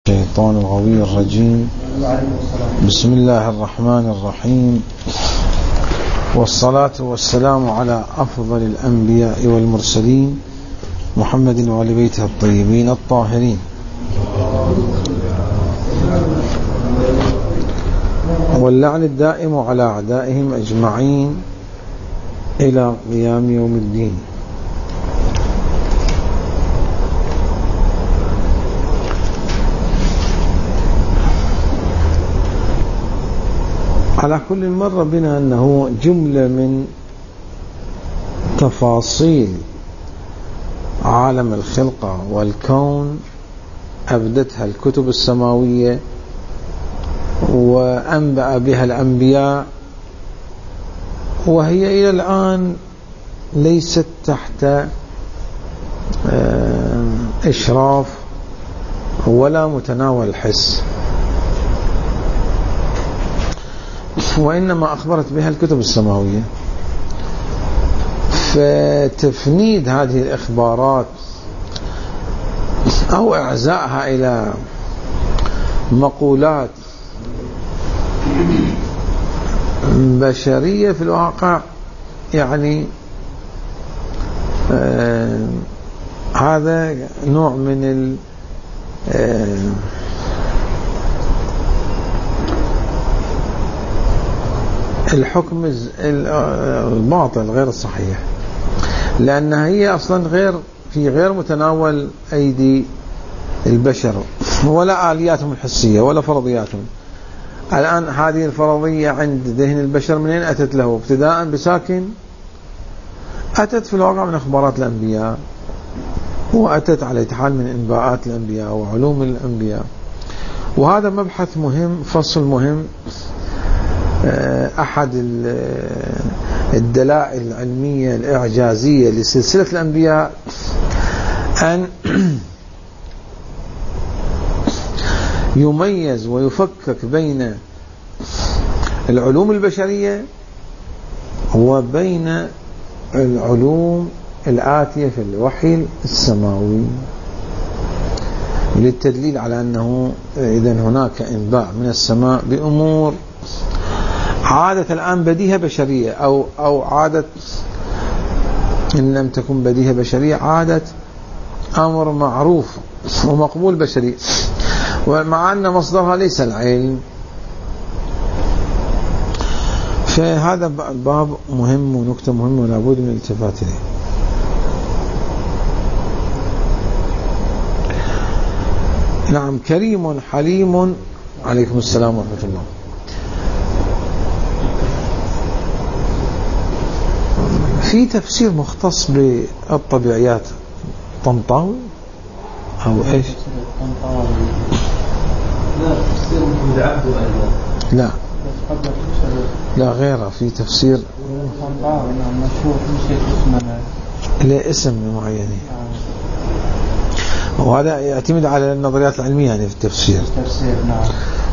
الشيطان الغوي الرجيم. بسم الله الرحمن الرحيم، والصلاة والسلام على أفضل الأنبياء والمرسلين محمد وآل بيته الطيبين الطاهرين، واللعن الدائم على أعدائهم أجمعين إلى قيام يوم الدين. على كل مرة بنا أنه جملة من تفاصيل عالم الخلقة والكون أبدتها الكتب السماوية وأنبأ بها الأنبياء، وهي إلى الآن ليست تحت إشراف ولا متناول الحس، وإنما أخبرت بها الكتب السماوية. فتفنيد هذه الإخبارات أو إعزائها إلى مقولات بشرية في الواقع يعني هذا نوع من الحكم الباطل غير الصحيح، لأنها هي أصلا غير متناول أيدي البشر ولا آلياتهم الحسية ولا فرضياتهم. الآن هذه الفرضية عند ذهن البشر منين أتت له؟ ابتداء بساكن، أتت في الواقع من أخبارات الأنبياء، وأتت على حال من إنباءات الأنبياء وعلوم الأنبياء. وهذا مبحث مهم، فصل مهم. أحد الدلائل العلمية الإعجازية لسلسلة الأنبياء أن يميز ويفكك بين العلوم البشرية وبين العلوم الآتية في الوحي السماوي، للتدليل على أنه إذن هناك إنباء من السماء بأمور عادة الآن بديهة بشرية أو عادة إن لم تكن بديهة بشرية عادة أمر معروف ومقبول بشري، ومع أن مصدرها ليس العلم. فهذا باب مهم ونكتة مهمة ولا بد من الالتفات إليه. نعم. كريم حليم. عليكم السلام ورحمة الله. في تفسير مختص بالطبيعيات طنطاوي أو إيش؟ لا لا غيره، في تفسير لا اسم معين، وهذا يعتمد على النظريات العلمية يعني في التفسير. نعم.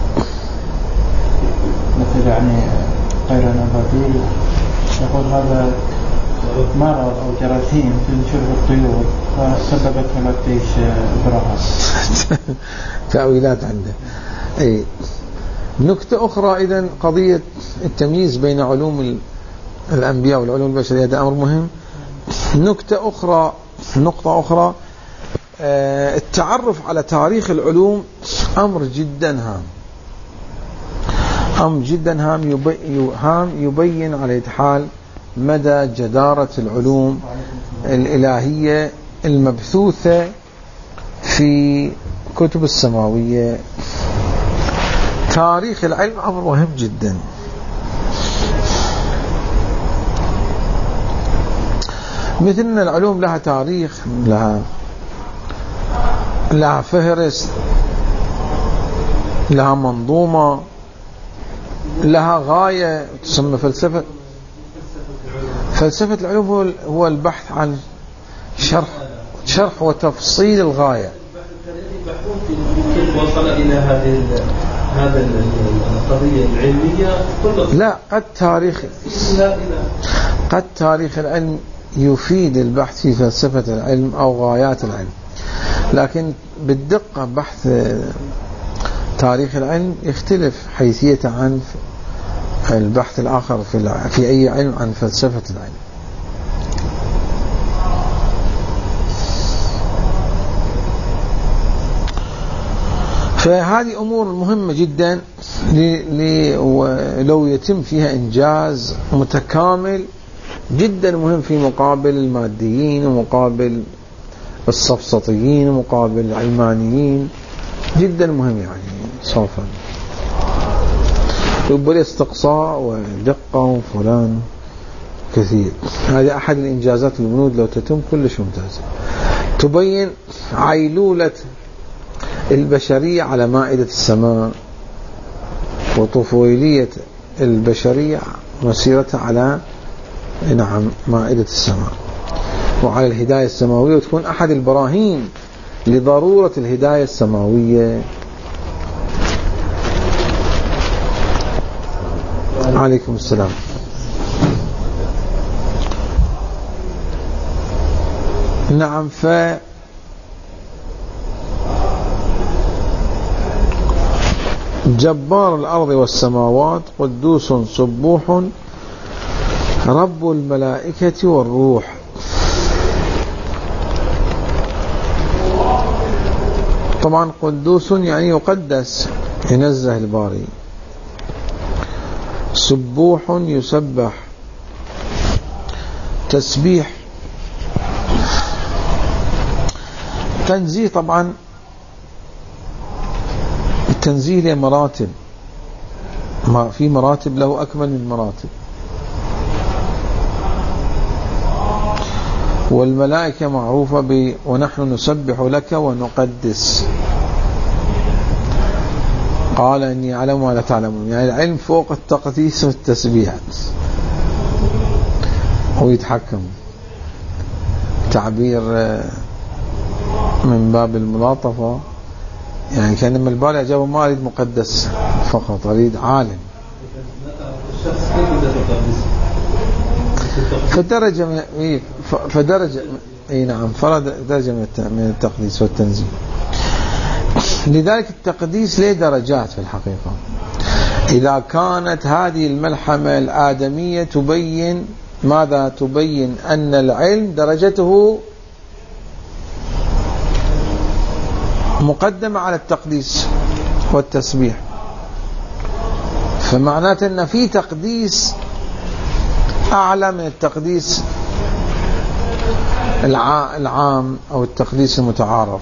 مثل يعني غير نباتي يقول هذا مرض أو جراثيم تنشر الطيور فسببت هلاك جيش إبراهيم. تأويلات عنده. أي نكتة أخرى، إذن قضية التمييز بين علوم الأنبياء والعلوم البشرية هذا أمر مهم. نقطة أخرى التعرف على تاريخ العلوم أمر جدا هام يبين على حال مدى جدارة العلوم الإلهية المبثوثة في كتب السماوية. تاريخ العلم أمر مهم جدا. مثل أن العلوم لها تاريخ، لها فهرس، لها منظومة، لها غاية تسمى فلسفة العلوم هو البحث عن شرح وتفصيل الغاية. كيف وصل إلى هذا القضية العلمية؟ لا، قد تاريخ العلم يفيد البحث في فلسفة العلم أو غايات العلم، لكن بالدقة بحث تاريخ العلم يختلف حيثيته عن البحث الآخر في أي علم عن فلسفة العلم. فهذه أمور مهمة جدا لو يتم فيها إنجاز متكامل جدا مهم في مقابل الماديين ومقابل السفسطيين ومقابل العلمانيين، جدا مهم يعني صوفا. يبقى لي استقصاء ودقة وفلان كثير. هذه أحد الإنجازات البنود لو تتم كلش ممتازة، تبين عيلولة البشرية على مائدة السماء وطفولية البشرية مسيرتها على مائدة السماء وعلى الهداية السماوية، وتكون أحد البراهين لضرورة الهداية السماوية. عليكم السلام. نعم. جبار الأرض والسماوات قدوس سبوح رب الملائكة والروح. طبعا قدوس يعني يقدس، ينزه الباري. سبوح يسبح، تسبيح. تنزيه، طبعا التنزيه له مراتب، ما في مراتب له أكمل من مراتب. والملائكة معروفة ونحن نسبح لك ونقدس. قال إني أعلم ولا تعلمون، يعني العلم فوق التقديس والتسبيح، هو يتحكم. تعبير من باب الملاطفة، يعني كان لما الباري أجابه ما أريد مقدس فقط، أريد عالم. فدرجة نعم، فرد درجة من التقديس والتنزيه. لذلك التقديس له درجات في الحقيقة. إذا كانت هذه الملحمة الآدمية تبين ماذا؟ تبين أن العلم درجته مقدمة على التقديس والتسبيح، فمعناته أن في تقديس أعلى من التقديس العام أو التقديس المتعارف.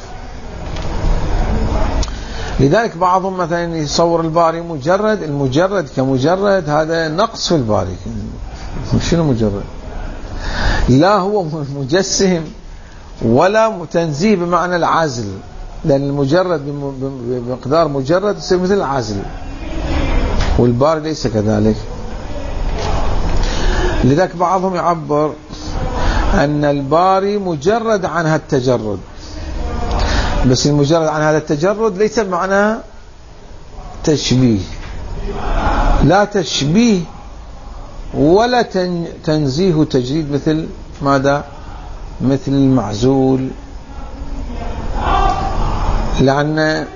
لذلك بعضهم مثلا يصور الباري مجرد، المجرد كمجرد هذا نقص في الباري. شنو مجرد؟ لا هو مجسم ولا تنزيه بمعنى العزل، لأن المجرد بمقدار مجرد يصير مثل العزل، والباري ليس كذلك. لذلك بعضهم يعبر أن الباري مجرد عن هذا التجرد، بس المجرد عن هذا التجرد ليس بمعنى تشبيه، لا تشبيه ولا تنزيه وتجريد مثل ماذا؟ مثل المعزول، لأن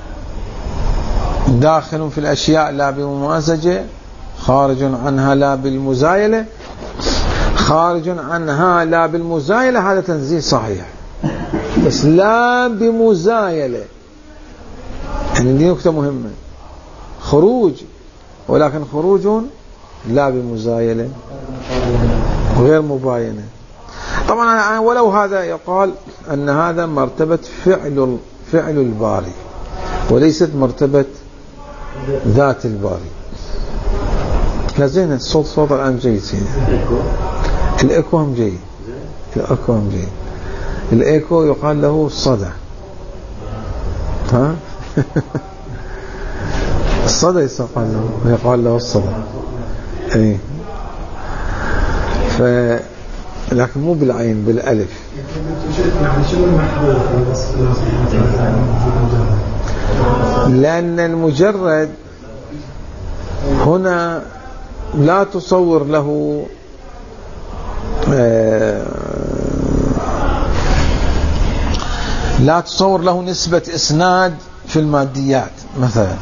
داخل في الأشياء لا بممازجة، خارج عنها لا بالمزايلة، خارج عنها لا بالمزايلة، هذا تنزيه صحيح، بس لا بمزايلة. يعني دي نكتة مهمة، خروج ولكن خروج لا بمزايلة غير مباينة. طبعا ولو هذا يقال أن هذا مرتبة فعل الباري وليست مرتبة ذات الباري. لازين الصوت الآن جيد، الإيكو هم جيد، الإيكو هم جيد. الإيكو يقال له الصدى، ها الصدى يقال له الصدى، اي لكن مو بالعين، بالألف. لأن المجرد هنا لا تصور له لا تصور له نسبة إسناد في الماديات مثلا.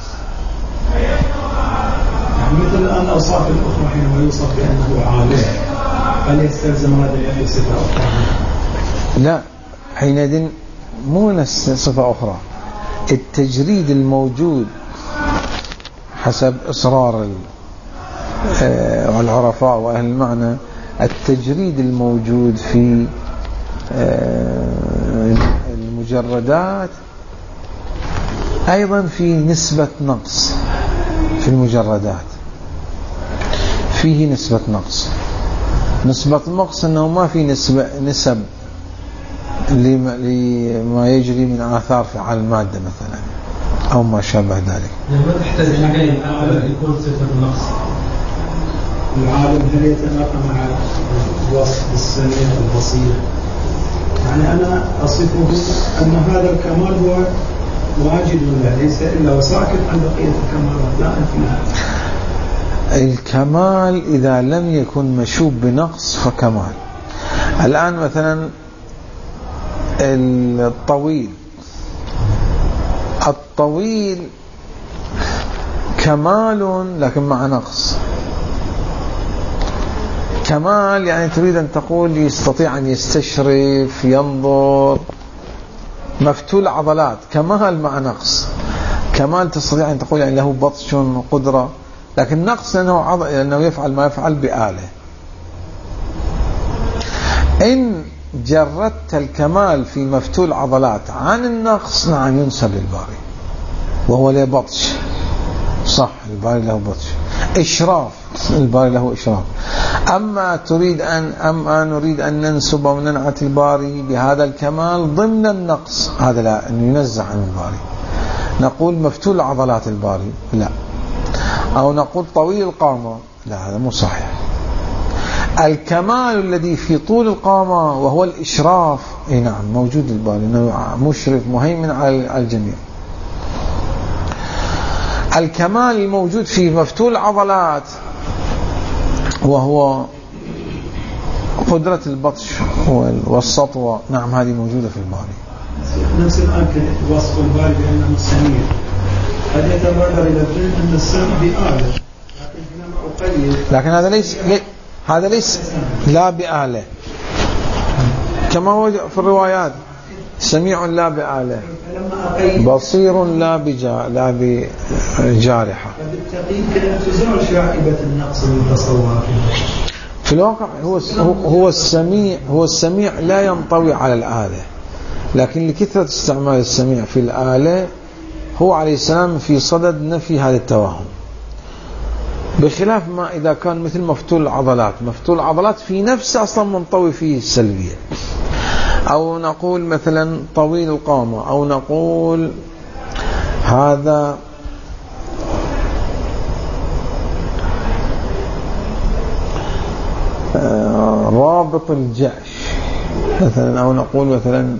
مثل الآن الأوصاف الأخرى حينما يوصف بأنه عالم، هل يستلزم هذا الأمر صفة أخرى؟ لا، حينئذ مو صفة أخرى. التجريد الموجود حسب إصرار العرفاء وأهل المعنى، التجريد الموجود في المجردات أيضا في نسبة نقص. في المجردات فيه نسبة نقص. نسبة النقص أنه ما في نسب لما يجري من آثار على المادة مثلا أو ما شابه ذلك. ما تحتاج إلى يكون صفة النقص. العالم هل يتناقض مع الوصف السميع البصير؟ يعني أنا أصفه أن هذا الكمال هو واجد له، ليس إلا وساكت عن بقية الكمالات، لا أنفيها. الكمال إذا لم يكن مشوب بنقص فكمال. الآن مثلا الطويل كمال لكن مع نقص. كمال يعني تريد أن تقول يستطيع أن يستشرف، ينظر، مفتول عضلات، كمال مع نقص. كمال تستطيع أن تقول يعني له بطش وقدرة، لكن نقص لأنه يفعل ما يفعل بآلة. إن جردت الكمال في مفتول عضلات عن النقص نعم ينسب للباري، وهو له بطش، صح، الباري له بطش. إشراف، الباري له إشراف. أما نريد أن ننسب وننعت الباري بهذا الكمال ضمن النقص، هذا لا، أن ينزع عن الباري. نقول مفتول عضلات الباري، لا. أو نقول طويل القامة، لا، هذا مو صحيح. الكمال الذي في طول القامة وهو الإشراف، نعم موجود الباري، إنه مشرف مهيمن على الجميع. الكمال الموجود في مفتول العضلات وهو قدرة البطش والسطوة، نعم هذه موجودة في الباري. نفس الآن وصف الباري بأنه سميع، قد يتبادر إلى الذهن أن السمع بآلة، لكن هذا ليس لا بآلة، كما هو في الروايات: سميع لا بآلة، بصير لا بجارحة. فبالتقييد كأن تزال شائبة النقص المتصور. في الواقع هو السميع لا ينطوي على الآلة، لكن لكثرة استعمال السميع في الآلة هو عليه السلام في صدد نفي هذا التوهم، بخلاف ما إذا كان مثل مفتول العضلات. مفتول العضلات في نفسه أصلا منطوي فيه السلبية. أو نقول مثلا طويل القامة، أو نقول هذا رابط الجأش مثلا، أو نقول مثلا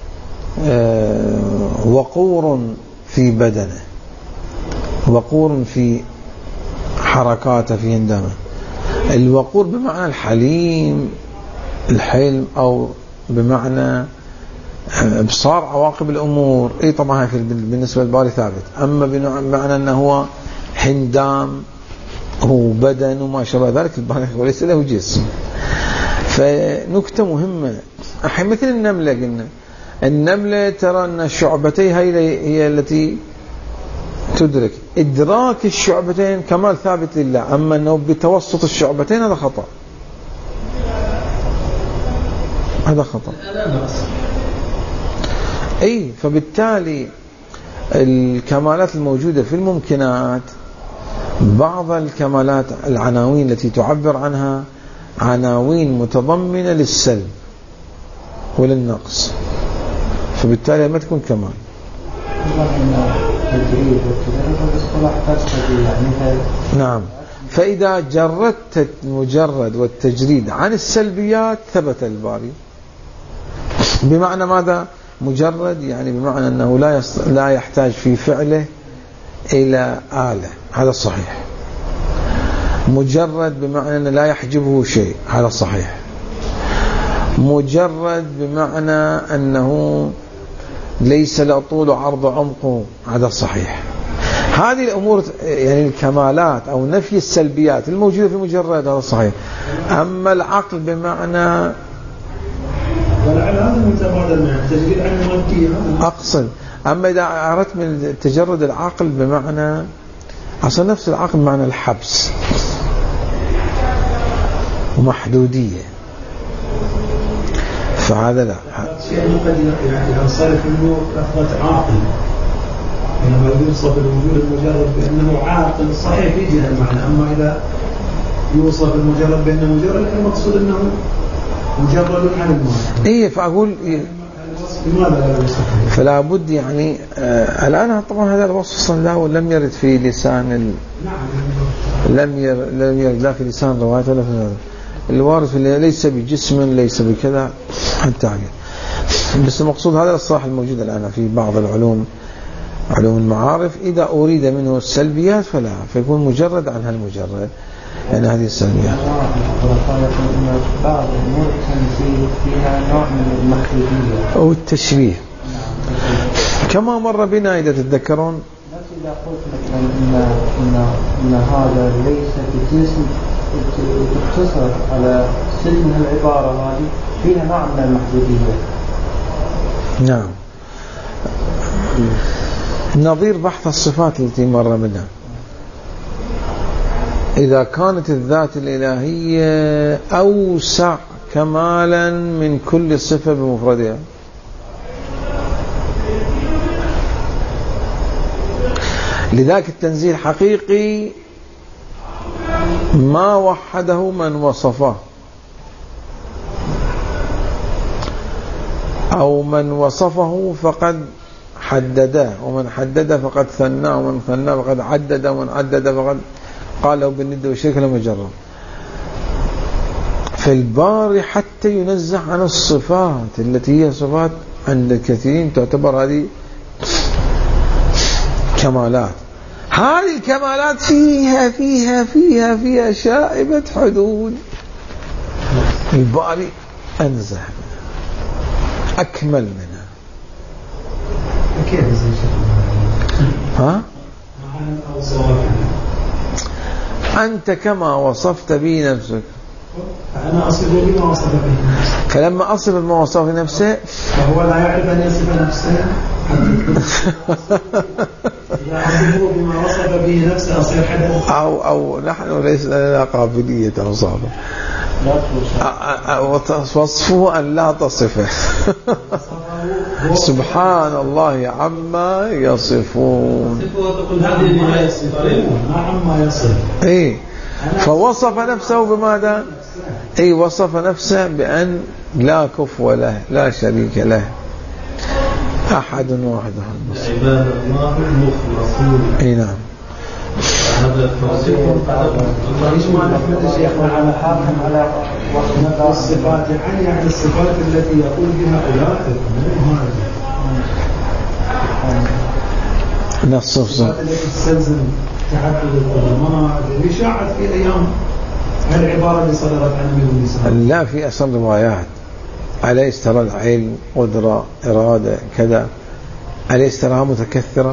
وقور في بدنه، وقور في حركاته، في هندامه. الوقور بمعنى الحليم، الحلم، أو بمعنى ابصار عواقب الأمور. طبعا بالنسبة للباري ثابت. أما بمعنى أنه هو هندام وبدن وما شابه ذلك، الباري وليس له جسم. فنكتة مهمة، مثل النملة، قلنا النملة ترى أن الشعبتين هي التي تدرك. إدراك الشعبتين كمال ثابت لله، أما أنه بتوسط الشعبتين هذا خطأ، هذا خطأ. فبالتالي الكمالات الموجودة في الممكنات، بعض الكمالات العناوين التي تعبر عنها عناوين متضمنة للسلب وللنقص، فبالتالي ما تكون كمال. نعم. فإذا جردت المجرد والتجريد عن السلبيات ثبت الباري. بمعنى ماذا؟ مجرد يعني بمعنى أنه لا يحتاج في فعله إلى آلة، هذا الصحيح. مجرد بمعنى أنه لا يحجبه شيء، هذا الصحيح. مجرد بمعنى أنه ليس له طول وعرض وعمق، هذا صحيح. هذه الأمور يعني الكمالات أو نفي السلبيات الموجودة في مجرد، هذا صحيح. أما العقل بمعنى هذا متبادل مع التجريد عن المادية أقصد. أما إذا أردت من تجرد العقل بمعنى أصلا نفس العقل بمعنى الحبس ومحدودية، فهذا لا. شيء قد يعني ينصرف منه لفظة عاقل، إنما يوصف الوجود المجرد بأنه عاقل صحيح في جهة المعنى. أما إذا يوصف المجرد بأنه مجرد، المقصود أنه مجرد عن المعنى. إيه، فأقول لماذا لا يوصف؟ فلا بد يعني الآن طبعا هذا الوصف له لم يرد في لسان لم يرد لا في لسان رواية ولا في هذا الوارد في ليس بجسم ليس بكذا حتى عقل. بس المقصود هذا الصراحة الموجود الآن في بعض العلوم، علوم المعارف، إذا أريد منه السلبيات فلا، فيكون مجرد عن هالمجرد، يعني هذه السلبيات. بعض الأمور التنزيه فيها نوع من المحدودية أو التشبيه، كما مر بنا إذا تتذكرون. نفس إذا قلت مثلا إن هذا ليس بجسم، تقتصر على سلم العبارة هذه فيها نوع من المحدودية. نعم، نظير بحث الصفات التي مر منها. إذا كانت الذات الإلهية أوسع كمالا من كل صفة بمفردها، لذلك التنزيه الحقيقي ما وحده من وصفه، أو من وصفه فقد حدده، ومن حدده فقد ثناه، ومن ثناه فقد عدد، ومن عدد فقد قاله بالند والشرك لم يجرب. فالباري حتى ينزه عن الصفات التي هي صفات عند الكثيرين تعتبر هذه كمالات. هذه الكمالات فيها فيها فيها فيها شائبة حدود، الباري أنزه منها أكمل منها. كيف ها؟ أنت كما وصفت به نفسك، أنا أصف بما وصف به نفسه، فلما أصف بما وصف نفسه فهو لا يعرف أن يصف نفسه. إذا أصفه بما وصف به نفسه أصير حدث، أو نحن ليس لنا قابلية وصفه، وصفه أن لا تصفه. سبحان الله عما يصفون. ما عما يصف. إيه، فوصف نفسه بماذا؟ أي وصف نفسه بأن لا كفو له، لا شريك له، أحد وحده عباد الله المخلصون. أي نعم. هذا ليش ما نحمد شيخنا على حاكم على وصف الصفات، يعني الصفات التي يقول بها أولئك، نص الصفات التي تستلزم تعدد الظلمات اللي شاعت في أيام العبارة اللي صدرت عن أمير النساء. لا، في أصل روايات أليس ترى العلم قدرة إرادة كذا، أليس تراها متكثرة؟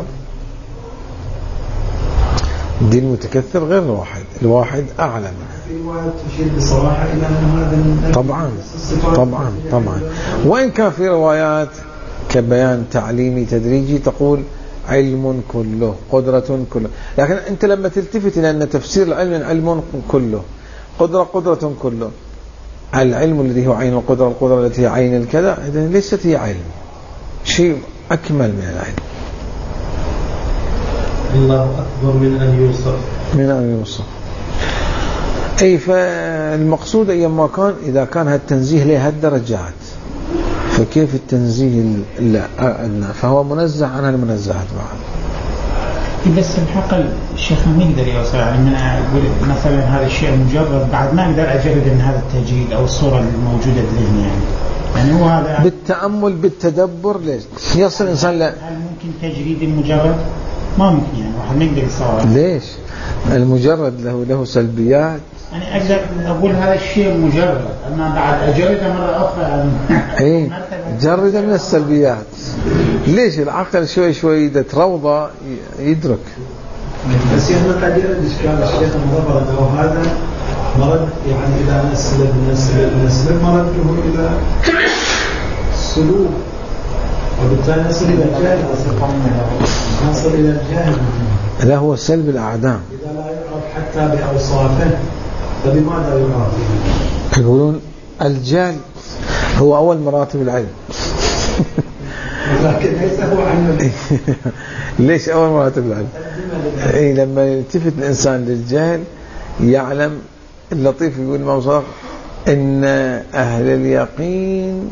دي المتكثر غير الواحد، الواحد أعلى منها. في رواية تشير بصراحة إلى أن هذا طبعا طبعا طبعا، وإن كان في روايات كبيان تعليمي تدريجي تقول علم كله، قدرة كله، لكن أنت لما تلتفت إلى أن تفسير العلم علم كله، قدرة كله، العلم الذي هو عين القدرة، القدرة التي هي عين الكذا، ليست هي علم، شيء أكمل من العلم. الله أكبر من أن يوصف. أي، فالمقصود أيما كان إذا كان هالتنزيه له هالدرجات، فكيف التنزيه لا، فهو منزه عن المنزهات بعد. بس الحق الشيخ ما يقدر يوصل، يعني أقول مثلا هذا الشيء مجرد بعد ما أقدر أجرد من هذا التجريد أو الصورة الموجودة بذهني، يعني هو هذا بالتأمل بالتدبر ليش يصل الإنسان لا. هل ممكن تجريد المجرد؟ ما ممكن، يعني واحد ما يقدر يصور. ليش؟ المجرد له سلبيات. يعني أقدر أقول هذا الشيء مجرد، أما بعد أجرده مرة أخرى إيه، جرد من السلبيات. ليش العقل شوي شوي إذا تروضى يدرك. بس يعني قد يرد إشكال الشيخ المظفر أنه هذا مرد، يعني إذا نسلب مرده إلى السلوك، وبالتالي نصل إلى الجاهل، نصل إلى الجاهل. لا هو سلب الأعدام إذا لا يعرف حتى بأوصافه فبماذا يعرف؟ يقولون الجهل هو أول مراتب العلم. لكن ليس هو علم. ليش أول مراتب العلم؟ لما يلتفت الإنسان للجهل يعلم. اللطيف يقول الإمام صادق إن أهل اليقين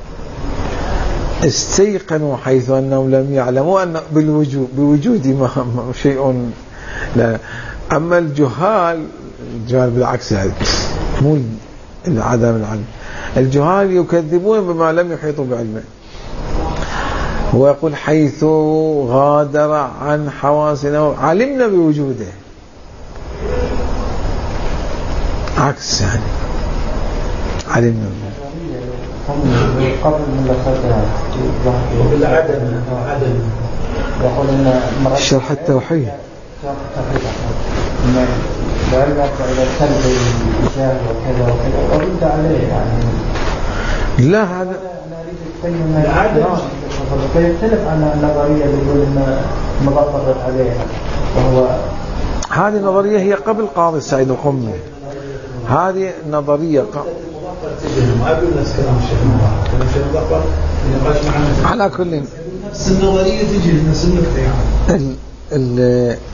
استيقنوا حيث أنهم لم يعلموا أن بوجود ما شيء. لا. أما الجهال بالعكس، يعني مو عدم العلم. الجهال يكذبون بما لم يحيطوا بعلمه. هو يقول حيث غادر عن حواسنا علمنا بوجوده، عكس يعني علمنا قبل من عدم يقول إن شرح التوحيد لا يرجع إلى سلب الجهل وكذا وكذا ورد عليه يعني. لا هذا فيختلف عن النظرية اللي يقول إن مضطر عليها، وهو هذه النظرية هي قبل قاضي سعيد القمي. هذه النظرية على كل نفس النظرية تجي نفس النقطة.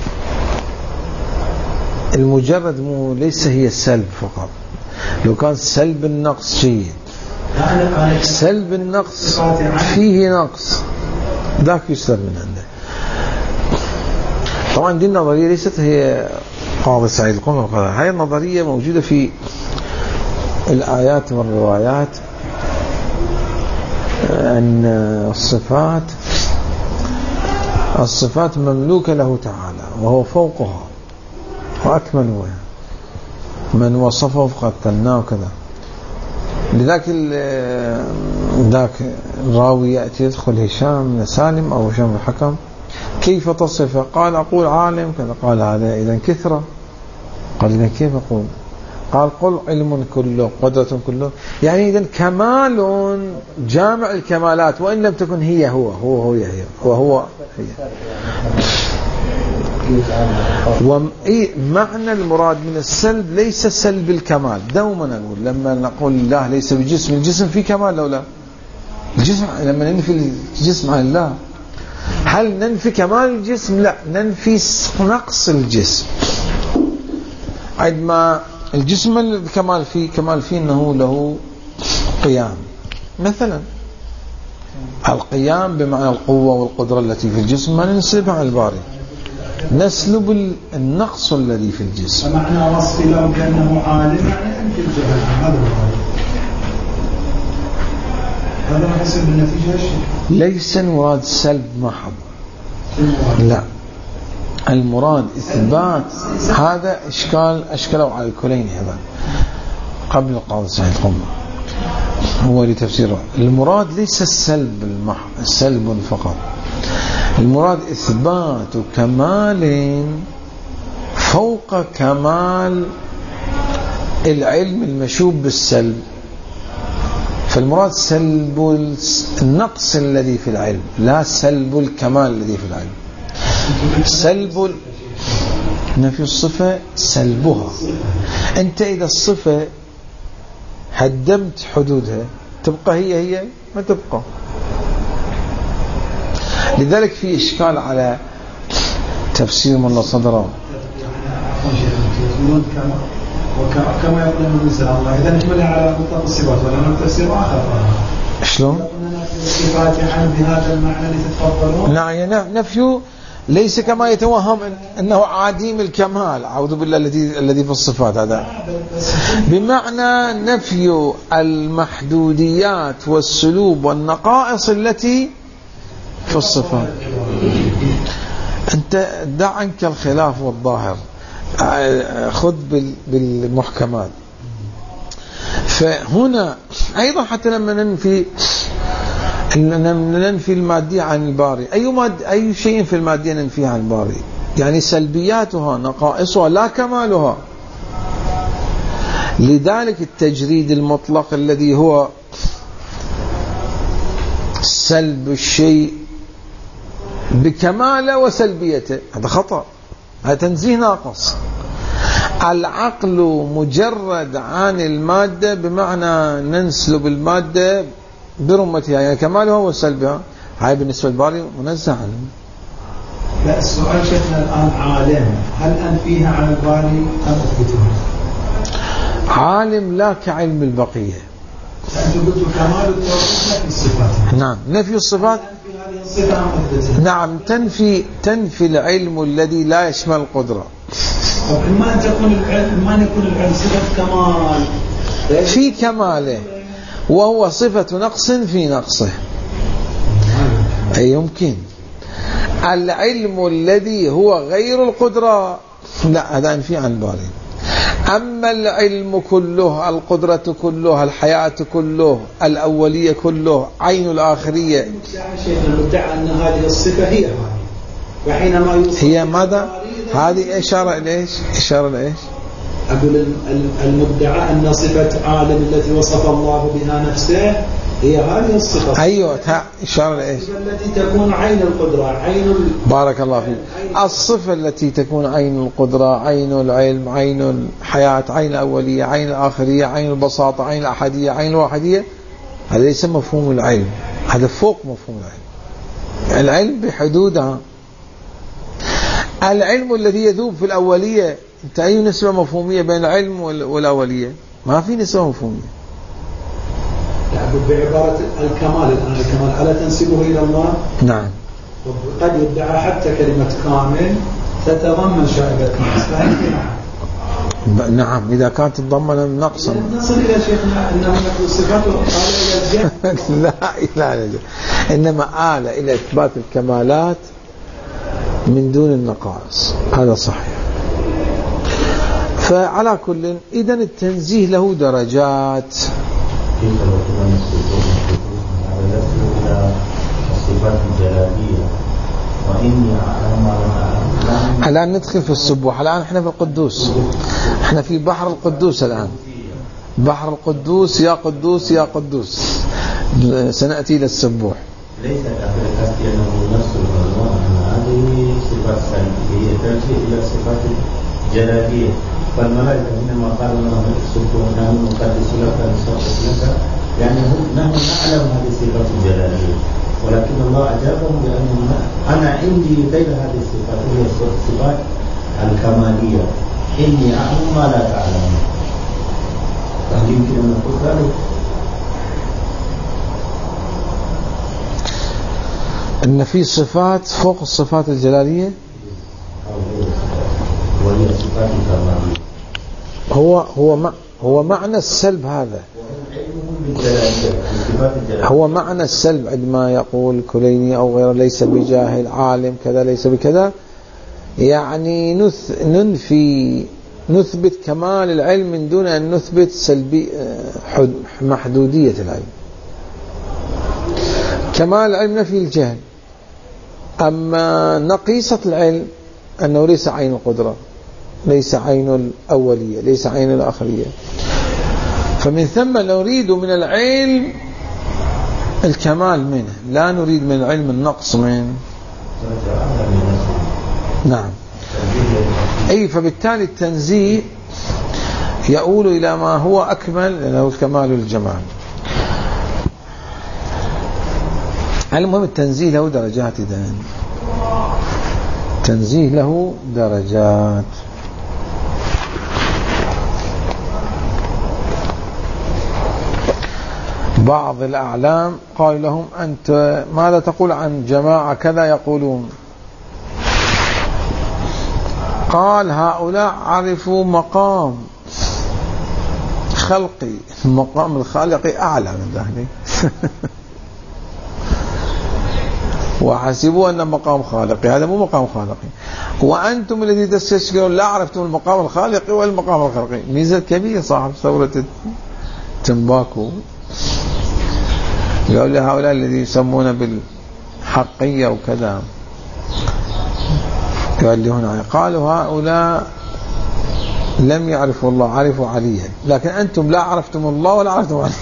المجرد مو ليس هي السلب فقط. لو كان سلب النقص جيد، سلب النقص فيه نقص ذاك يسلب من عنده. طبعا دي النظرية ليست هي قاضي سعيد القمي، هاي النظرية موجودة في الآيات والروايات أن الصفات مملوكة له تعالى وهو فوقها وأكملها، من وصفه فقتلناه وكذا. لذلك ذاك الراوي يأتي يدخل هشام بن سالم أو هشام بن الحكم كيف تصفه؟ قال أقول عالم كذا. قال هذا إذن كثرة. قال إذن كيف أقول؟ قال قل علم كله قدرة كله، يعني إذن كمال جامع الكمالات وإن لم تكن هي هو هي. معنى المراد من السلب ليس سلب الكمال. دوما نقول لما نقول الله ليس بجسم، الجسم فيه كمال لو لا الجسم. لما ننفي الجسم عن الله هل ننفي كمال الجسم؟ لا، ننفي نقص الجسم. عندما الجسم الكمال فيه أنه له قيام مثلا. القيام بمعنى القوة والقدرة التي في الجسم ما ننسبها عن الباري، نسلب النقص الذي في الجسم. فمعنى وصف له بأنه عالم يعني أنت الجهل، هذا حسب النتيجة الشيء. ليس المراد سلب محض، لا، المراد إثبات. هذا أشكلوا على الكلين هذا قبل القاضي سعيد القمي هو لتفسيره. المراد ليس السلب المحض، سلب فقط. المراد إثبات كمال فوق كمال العلم المشوب بالسلب. فالمراد سلب النقص الذي في العلم، لا سلب الكمال الذي في العلم. سلب نفي الصفة سلبها. أنت إذا الصفة هدمت حدودها تبقى هي ما تبقى. لذلك في إشكال على تفسير من صدره. كما يقول الإنسان الله إذا نحمل على مطلق الصفات ولا تفسير آخر. شلون؟ الصفات يعني بهذا المعنى اللي تتفضلون. نعم، نفيه ليس كما يتوهم أنه عديم الكمال، أعوذ بالله الذي في الصفات. هذا بمعنى نفي المحدوديات والسلوب والنقائص التي في الصفات. أنت دع عنك الخلاف والظاهر، خذ بالمحكمات. فهنا أيضا حتى لما ننفي ننفي المادية عن الباري. أي شيء في المادية ننفيه عن الباري؟ يعني سلبياتها نقائصها لا كمالها. لذلك التجريد المطلق الذي هو سلب الشيء بكماله وسلبيته هذا خطأ، هذا تنزيه ناقص. العقل مجرد عن المادة بمعنى ننسلب المادة برمتها، يعني كمالها وسلبها، هاي بالنسبة للباري منزه عنه. لا، السؤال شيخنا الآن عالم، هل أنفيها عن الباري أم أثبتها؟ عالم لا كعلم البقية. أنتم قلتوا كمال التوحيد نفي الصفات. نعم، نفي الصفات. أنفي هذه الصفة أم أثبتها؟ نعم، تنفي العلم الذي لا يشمل القدرة. طب إما أن يكون العلم صفة كمال في كماله وهو صفة نقص في نقصه. أي يمكن العلم الذي هو غير القدرة لا، هذا أنفي عن الباري. أما العلم كله، القدرة كله، الحياة كله، الأولية كله، عين الآخرية، المدعى أن هذه الصفة هي وحينما هي ماذا؟ هذه إشارة إليش؟ إشارة إليش؟ أقول المدعى أن صفة عالم التي وصف الله بها نفسه هي هذه الصفة. أيوة، إشارة لإيش؟ التي تكون عين القدرة، بارك الله فيك. الصفة التي تكون عين القدرة، عين العلم، عين الحياة، عين الأولية، عين الآخرية، عين البساطة، عين الأحدية، عين الواحدية، هذا ليس مفهوم العلم، هذا فوق مفهوم العلم. العلم بحدودها. العلم الذي يذوب في الأولية، أنت أي نسبة مفهومية بين العلم والأولية؟ ما في نسبة مفهومية. يعني بعبارة الكمال، الآن الكمال ألا تنسبه إلى الله؟ نعم. قد يدعى حتى كلمة كامل تتضمن شائبة نقص. نعم، إذا كانت تتضمن نقصا. نصل إلى شيخنا أنه يقول صفاته آل إلى الجهل. لا إلى الجهل، إنما آل إلى إثبات الكمالات من دون النقائص، هذا صحيح. فعلى كل، إذن التنزيه له درجات. الآن ندخل في السبوح. الآن احنا في القدوس، احنا في بحر القدوس الآن، بحر القدوس، يا قدوس يا قدوس. سنأتي إلى السبوح. ليس القصد أنه نفس الله، هذه صفات سلبية ترجع إلى صفات جلالية. فالملائكة حينما قالوا لهم سبحانه نحن نقدس لك ونسبح لك، يعني نحن نعلم هذه الصفات الجلالية، ولكن الله أجابهم بأنه أنا عندي غير هذه الصفات، هي الصفات الكمالية، إني أعلم ما لا تعلمون. فهل يمكن أن نقول ذلك؟ أن في صفات فوق الصفات الجلالية، وهي صفات الكمالية. هو معنى السلب هذا، هو معنى السلب عندما يقول كليني أو غيره ليس بجاهل، عالم كذا ليس بكذا، يعني نثبت كمال العلم من دون أن نثبت محدودية العلم. كمال العلم نفي الجهل، أما نقيصة العلم أنه ليس عين القدرة، ليس عين الأولية، ليس عين الآخرية. فمن ثم نريد من العلم الكمال منه، لا نريد من العلم النقص منه. نعم. أي فبالتالي التنزيه يؤول إلى ما هو أكمل، لأنه الكمال والجمال. المهم التنزيه له درجات، إذن تنزيه له درجات. بعض الأعلام قال لهم أنت ماذا تقول عن جماعة كذا يقولون؟ قال هؤلاء عرفوا مقام خلقي، المقام الخالقي أعلى من ذلك. وحسبوا أن مقام خالقي، هذا مو مقام خالقي، وأنتم الذي تستشكلون لا عرفتم المقام الخالقي والمقام الخلقي. ميزة كبيرة صاحب ثورة تنباكو قالوا لي هؤلاء الذي يسمون بالحقية وكذا، قال لي هنا قالوا هؤلاء لم يعرفوا الله، عرفوا عليا، لكن أنتم لا عرفتم الله ولا عرفتم عليا.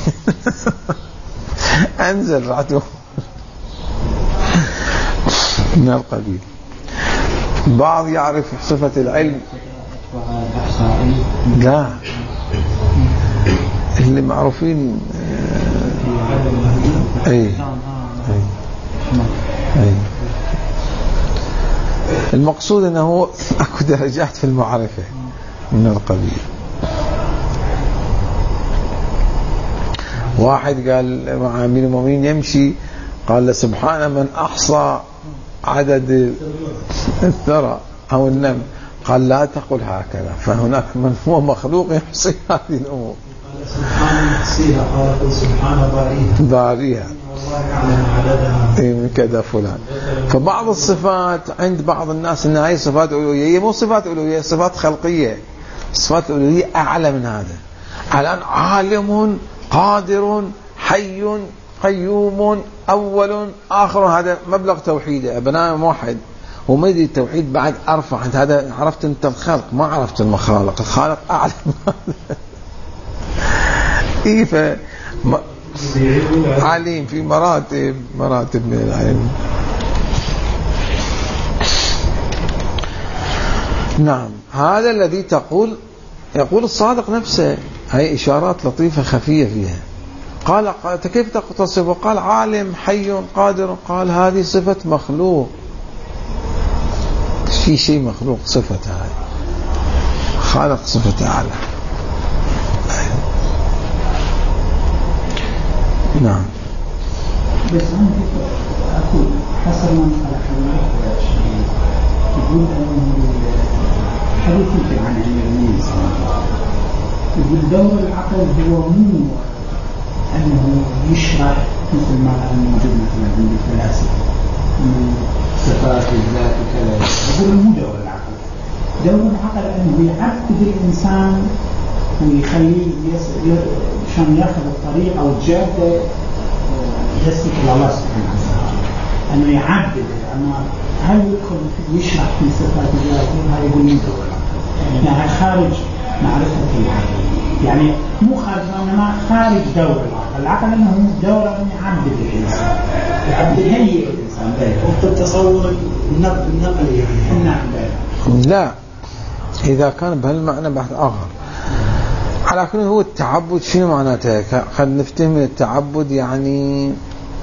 أنزل رعتم من القبيل. بعض يعرف صفة العلم، لا اللي معروفين أي المقصود أنه أكو درجات في المعرفة من القبيل. واحد قال مع أمير المؤمنين يمشي، قال سبحان من أحصى عدد الثرى أو النمل، قال لا تقل هكذا، فهناك من هو مخلوق يحصي هذه الأمور. سبحان يحصيها، قال سبحان باريها من كذا فلان. فبعض الصفات عند بعض الناس أنها هي صفات ألوهية، هي مو صفات ألوهية، صفات خلقية. صفات الألوهية أعلى من هذا. الآن عالم قادر حي قيوم أول آخر، هذا مبلغ توحيده، أبناء موحد، وما يدري التوحيد بعد أرفع. أنت هذا عرفت أنت الخلق، ما عرفت المخالق. الخالق أعلى من هذا. إيه عليم في مراتب من العلم. نعم، هذا الذي يقول الصادق نفسه. هي إشارات لطيفة خفية فيها. قال كيف تصفه؟ قال عالم حي قادر. قال هذه صفة مخلوق، في شيء مخلوق صفة هاي، خالق صفة أعلى. نعم. بس ممكن أقول حسب ما خلق الله يقول أنه حديث عن النبي صلى الله عليه وسلم، يقول دور العقل هو مو أنه يشرح مثل ما موجود مثلا عند الفلاسفة من صفات الذات وكذا. يقول مو دور العقل. دور العقل أنه يعقد الإنسان ويخليه عشان ياخذ الطريق أو الجادة يسلك إلى الله سبحانه وتعالى، أنه يعدد. أما هل يدخل يشرح في صفات الله؟ هذا يقول من دور العقل، يعني خارج معرفة العقل، يعني مو خارج إنما خارج دور العقل. العقل أنه دور أن يعدد الإنسان، يهيئ الإنسان. وقت التصور النقل يعني النقل. لا، إذا كان بهالمعنى بحث آخر. على كل هو التعبد شنو معناته؟ قد نفتهم من التعبد يعني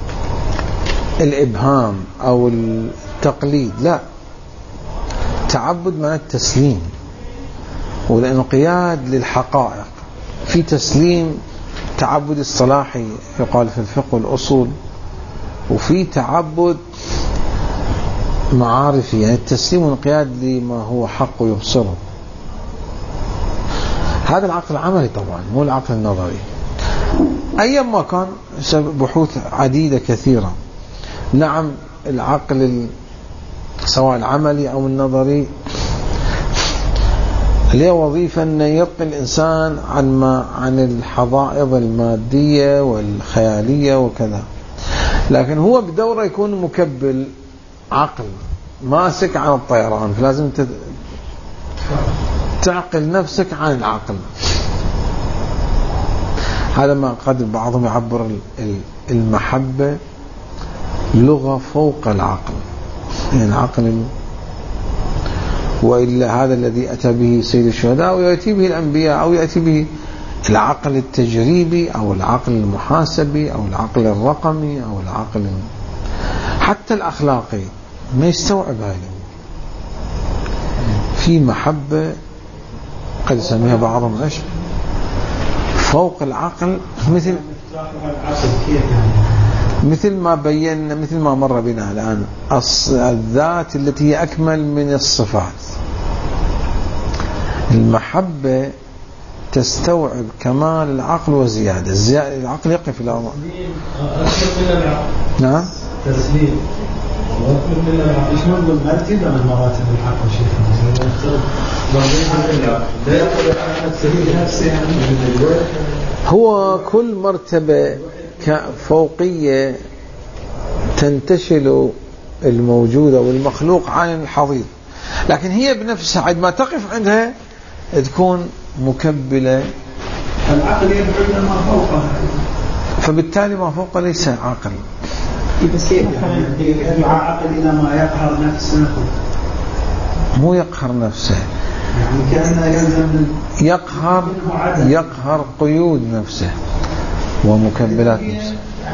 الإبهام أو التقليد. لا، التعبد معناه التسليم والانقياد للحقائق. في تسليم تعبد الصلاحي يقال في الفقه والأصول، وفي تعبد معارفي يعني التسليم والانقياد لما هو حق يبصره. هذا العقل العملي طبعا، مو العقل النظري. أيما كان بحوث عديدة كثيرة. نعم، العقل سواء العملي أو النظري له وظيفة أن يرقي الإنسان عن الحظائظ المادية والخيالية وكذا، لكن هو بدوره يكون مكبل عقل ماسك عن الطيران، فلازم تعقل نفسك عن العقل. هذا ما قد بعضهم يعبر المحبة لغة فوق العقل، يعني العقل وإلا هذا الذي أتى به سيد الشهداء ويأتي به الأنبياء، أو يأتي به العقل التجريبي أو العقل المحاسبي أو العقل الرقمي أو العقل حتى الأخلاقي، ما يستوعب هذا. في محبة قد يسميها بعضهم عشق فوق العقل، مثل ما بينا، مثل ما مر بنا الآن، الذات التي هي أكمل من الصفات. المحبة تستوعب كمال العقل وزيادة. العقل يقف إلى الله. نعم، تسليم. ايش نقول مرتبة من مراتب العقل هو كل مرتبة فوقية تنتشل الموجودة والمخلوق عن الحضيض، لكن هي بنفسها عندما تقف عندها تكون مكبلة. العقل يدعو إلى ما فوقها، فبالتالي ما فوقه ليس عقل. بس يدعو عقل إلى ما يقهر نفسه، مو يقهر نفسه، يعني كأنه يلزم يقهر قيود نفسه ومكبلات نفسه،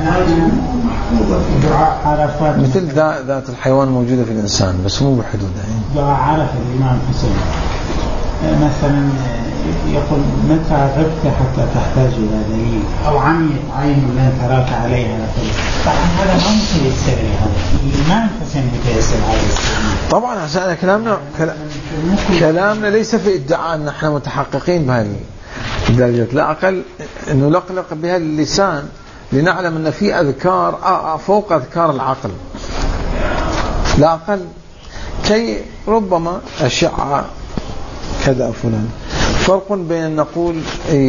مثل ذات الحيوان موجودة في الإنسان بس مو بحدودها. دعاء عرف الإمام حسين مثلا يقول متى عرفت حتى تحتاج إلى دليل، أو عميت عين لن تراك عليها. طبعا هذا ما ممكن يصير، هذا الإمام حسين بيصير هذا. طبعا عشان كلامنا ليس في ادعاء أن نحن متحققين بهذه الدرجة، لا أقل أنه نقلق بها اللسان لنعلم أن في أذكار فوق أذكار العقل، لا أقل، كي ربما أشع كذا فلان. فرق بين أن نقول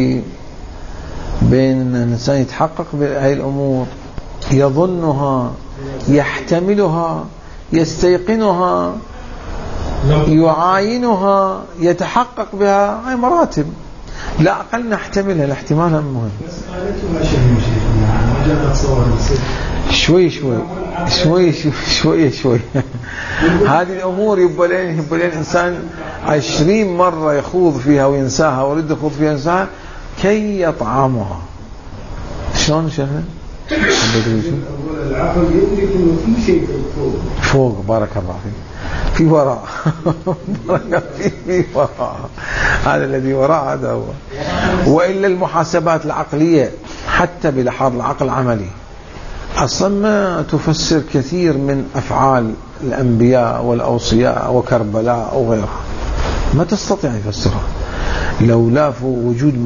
بين أن الإنسان يتحقق بهذه الأمور، يظنها، يحتملها، يستيقنها، يعاينها، يتحقق بها، هاي مراتب لا أقل نحتملها، الاحتمال مهم. شوي هذه الأمور يبقى لين إنسان 20 مرة يخوض فيها وينساها ويرد يخوض فيها وينساها كي يطعمها. شلون شهر؟ العقل يدرك إنه في شيء فوق. بارك الله فيك. في وراء. في وراء. هذا الذي وراء هذا هو. وإلا المحاسبات العقلية حتى بلحاظ العقل العملي أصلا ما تفسر كثير من أفعال الأنبياء والأوصياء وكربلاء وغيرها، ما تستطيع يفسرها لولا وجود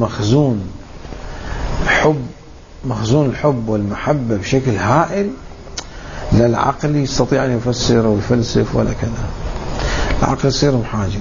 مخزون الحب والمحبة بشكل هائل. لا العقل يستطيع أن يفسر ويفلسف ولا كذا، العقل يصير محاجم.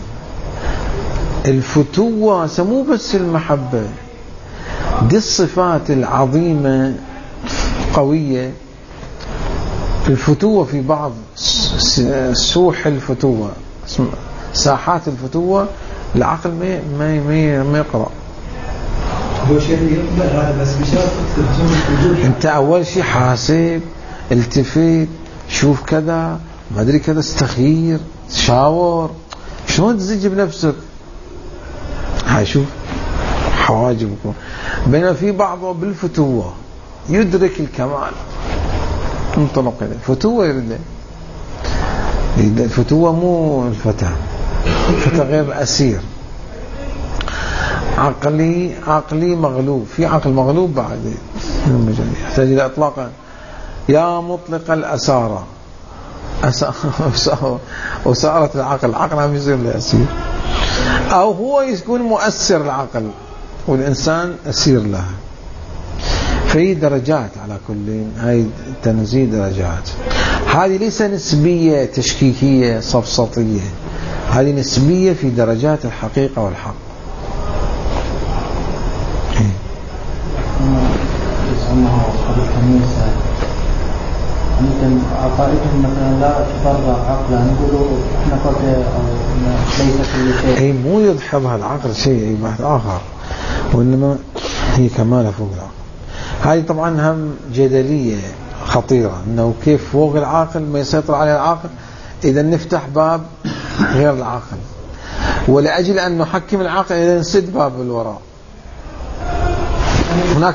الفتوة سمو بس المحبة، دي الصفات العظيمة قوية. الفتوة في بعض سوح الفتوة، ساحات الفتوة العقل ما يقرأ. هو شيء يقبل هذا بس بشرط انت اول شيء حاسب، التفت، شوف كذا، ما ادري كذا، استخير، شاور، شلون تزج بنفسك. هاي شوف حواجبكم. بينما في بعضه بالفتوة يدرك الكمال، انطلق إليه فتوة يريد الفتوة، مو الفتى غير أسير. عقلي مغلوب، في عقل مغلوب بعد يحتاج إلى إطلاقا. يا مطلق الأسارة، وسارت العقل عم يصير له أسير، أو هو يكون مؤثر العقل والإنسان أسير له. في درجات على كل، هاي تنزيل درجات. هذه ليس نسبية تشكيكية صفصطية، هذه نسبية في درجات الحقيقة والحق. يسمونه قبل الكنيسة ممكن عقائدهم مثلا لا تفرع عقلا، نقولوا احنا قلت ليس كل شيء. اي مو يدحضها العقل شيء بحث آخر، وإنما هي كمالها فوق العقل. هذه طبعا هم جدلية خطيرة، انه كيف فوق العقل ما يسيطر عليه العقل. اذا نفتح باب غير العقل، ولأجل ان نحكم العقل اذا نسد باب الوراء. هناك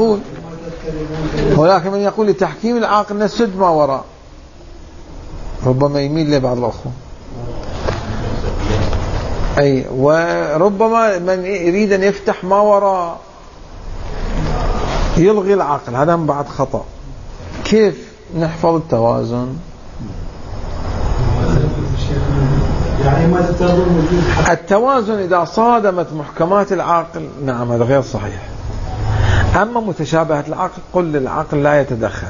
من يقول لتحكيم العقل نسد ما وراء، ربما يميل لبعض الأخوة. أي وربما من يريد أن يفتح ما وراء يلغي العقل، هذا من بعد خطأ. كيف نحفظ التوازن؟ يعني ما تتضمن وجود التوازن إذا صادمت محكمات العقل نعم هذا غير صحيح. أما متشابهة العقل قل للعقل لا يتدخل.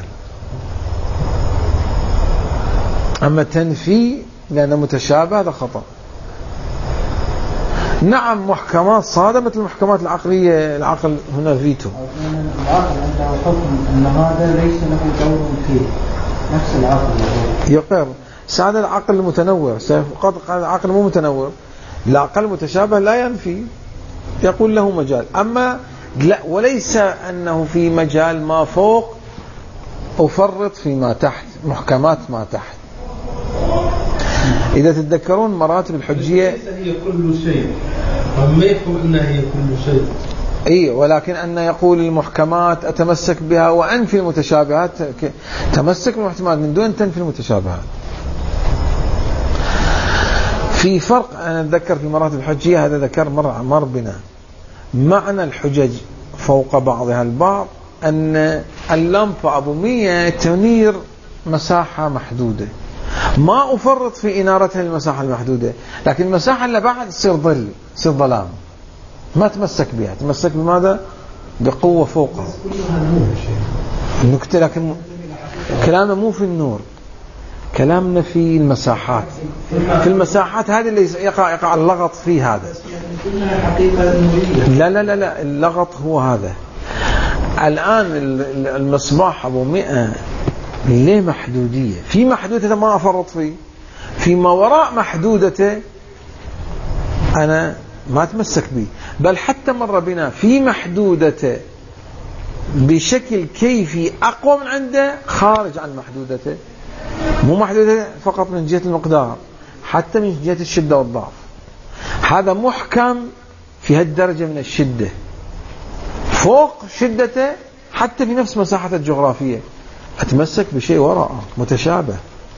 أما تنفي لأنه متشابه هذا خطأ. نعم محكمات صادمت المحكمات العقلية، العقل هنا فيتو. العقل عنده حكم أن هذا ليس له دور فيه، نفس العقل يقر سعد العقل المتنوع، قد قال العقل مو متنوع، العقل المتشابه لا ينفي، يقول له مجال. أما لا، وليس أنه في مجال ما فوق أفرط فيما تحت، محكمات ما تحت. إذا تتذكرون مراتب الحجية هي كل شيء، ما يفهم أنها هي كل شيء. إيه، ولكن أن يقول المحكمات أتمسك بها وأنفي المتشابهات، تمسك بالمحكمات من دون تنفي المتشابهات. في فرق، أنا أتذكر في مراتب الحجية، هذا ذكر مر بنا، معنى الحجج فوق بعضها البعض أن اللمبة أبو 100 تنير مساحة محدودة، ما أفرط في إنارتها المساحة المحدودة، لكن المساحة اللي بعد تصير ظل، تصير ظلام، ما تمسك بها، تمسك بماذا؟ بقوة فوقها. النكتة، لكن كلامنا مو في النور، كلامنا في المساحات. في المساحات هذه اللي يقع اللغط فيه هذا. لا لا لا لا، اللغط هو هذا. الآن المصباح أبو 100 ليه محدودية؟ في محدودته ما أفرط فيه، فيما وراء محدودته أنا ما أتمسك به، بل حتى مر بنا في محدودته بشكل كيفي أقوى من عنده خارج عن محدودته، مو محدودته فقط من جهة المقدار، حتى من جهة الشدة والضعف. هذا محكم في هالدرجة من الشدة، فوق شدته حتى في نفس مساحة الجغرافية أتمسك بشيء وراءه متشابه.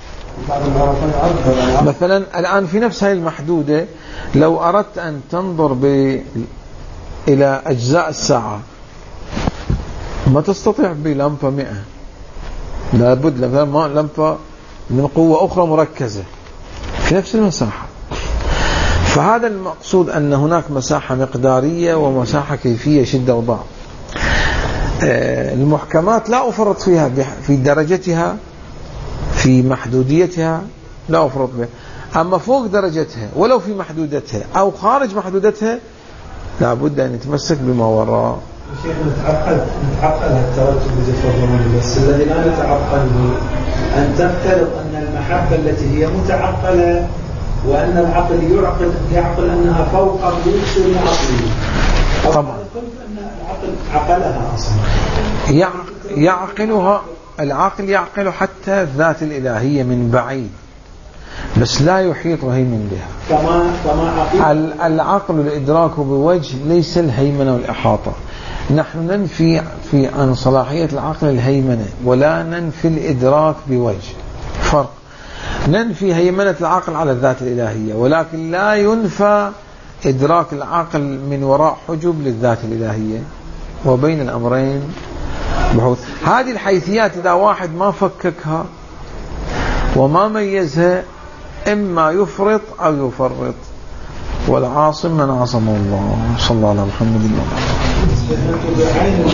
مثلا الآن في نفس هاي المحدودة لو أردت أن تنظر إلى أجزاء الساعة ما تستطيع بلمبة 100، لابد لمبة من قوة أخرى مركزة في نفس المساحة. فهذا المقصود أن هناك مساحة مقدارية ومساحة كيفية، شدة وضعف. المحكمات لا أفرط فيها في درجتها، في محدوديتها لا أفرط بها، أما فوق درجتها ولو في محدودتها أو خارج محدودتها لا بد أن يتمسك بما وراء. شيخ نتعقل الترتب اللي تفضلون، بس الذي لا نتعقله أن تفترض أن المحبة التي هي متعقلة وأن العقل يعقل أنها فوق نفس العقل. طبعا أن العقل عقلها أصلا، يعقلها، العقل يعقل حتى الذات الإلهية من بعيد، بس لا يحيط هيمن بها. العقل الإدراك بوجه ليس الهيمنة والإحاطة. نحن ننفي عن صلاحية العقل الهيمنة ولا ننفي الإدراك بوجه، فرق. ننفي هيمنة العقل على الذات الإلهية، ولكن لا ينفى إدراك العقل من وراء حجب للذات الإلهية، وبين الأمرين بحوث. هذه الحيثيات إذا واحد ما فككها وما ميزها إما يفرط أو يفرط، والعاصم من عصم الله. صلى الله على محمد.